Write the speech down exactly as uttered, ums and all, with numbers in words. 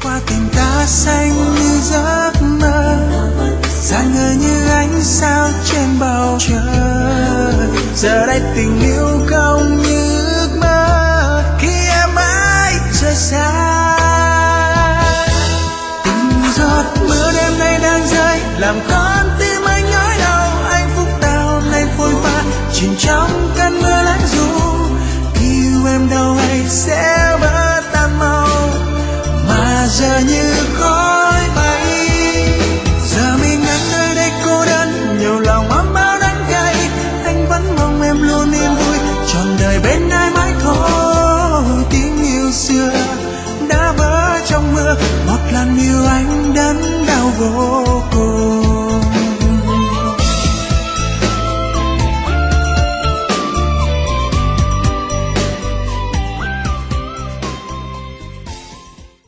qua tình ta xanh như giấc mơ, sáng ngời như ánh sao trên bầu trời. Giờ đây tình yêu không như ước mơ khi em mãi rời xa. Từng giọt mưa đêm nay đang rơi làm con tim anh nhói đau. Anh phúc tao nay phôi pha chìm trong cơn mưa lạnh ru. Khi yêu em đâu hay sẽ vỡ tan mau, mà giờ như khói bay. Giờ mình anh nơi đây cô đơn, nhiều lòng ấm bao đắng cay. Anh vẫn mong em luôn yên vui, trọn đời bên ai mãi thôi. Tiếng yêu xưa đã vỡ trong mưa, một lần yêu anh đớn đau vô cùng.